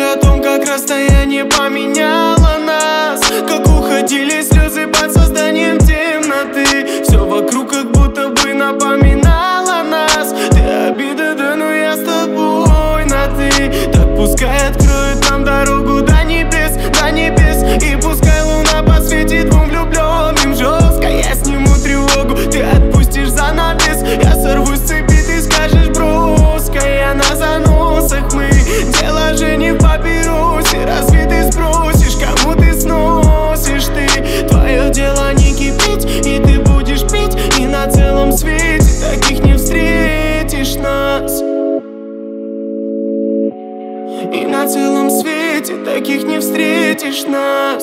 о том, как расстояние поменяло нас, как уходили слезы под созданием темноты. Все вокруг как будто бы напоминало нас. Ты обида, да, но я с тобой на ты. Так пускай откроет нам дорогу до небес, до небес. И пускай луна посветит двум влюбленным жестко. Я сниму тревогу, ты отпустишь занавес. Я сорвусь с цепи, ты скажешь броско. Я на заносах, мы дело же не в папиросе. Разве ты спросишь, кому ты сносишь ты? Твое дело не кипеть, и ты будешь пить. И на целом свете таких не встретишь нас. И на целом свете таких не встретишь нас.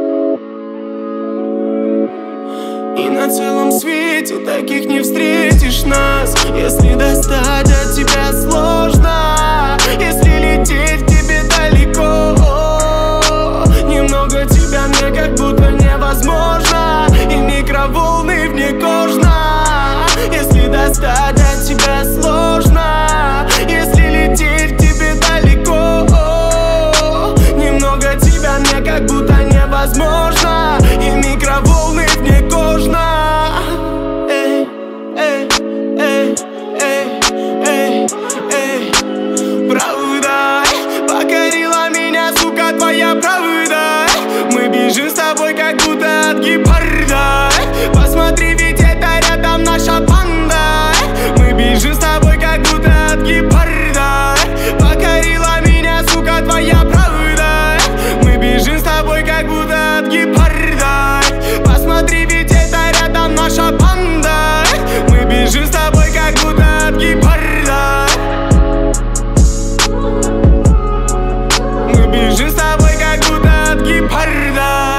И на целом свете таких не встретишь нас. Если достать от тебя сложно, если лететь к тебе далеко, немного тебя мне как будто невозможно. И микроволны вне кожно. Если достать от тебя сложно, если лететь к тебе далеко, немного тебя мне как будто невозможно. И микроволны вне кожно. Эй, эй, эй, эй, эй, эй. Правда покорила меня, сука, твоя правда. Мы бежим с тобой как будто от гепарда. Посмотри, ведь это рядом наша банда. Мы бежим с тобой как будто от гепарда. Покорила меня, сука, твоя правда. Мы бежим с тобой как будто от гепарда. Посмотри, ведь это рядом наша банда. Мы бежим с тобой как будто от гепарда. Мы бежим с тобой как будто от гепарда.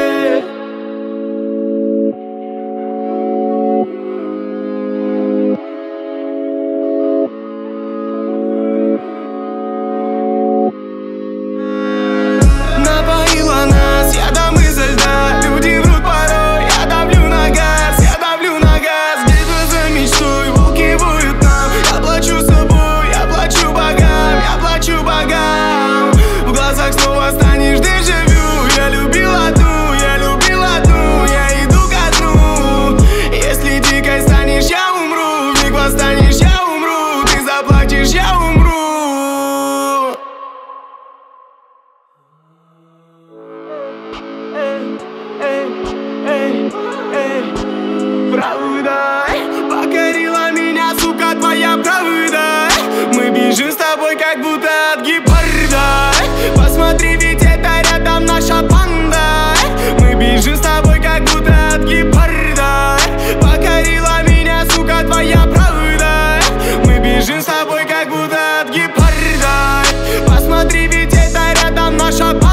Напоила нас ядом изо льда. Люди врут порой, я давлю на газ, я давлю на газ. Где-то за мечтой волки воют нам. Я плачу собой, я плачу богам, я плачу богам. В глазах снова станешь дежавю. Я любил одну, я любил одну. Я иду ко дну. Если дикой станешь, я умру. Вмиг восстанешь, я умру. Ты заплачешь, я умру. Правда покорила меня, сука, твоя правда. Мы бежим с тобой как будто от гепарда. Посмотри, ведь это рядом наша банда. Мы бежим с тобой как будто от гепарда. Покорила меня, сука, твоя правда. Мы бежим с тобой как будто от гепарда. Посмотри, ведь это рядом наша банда.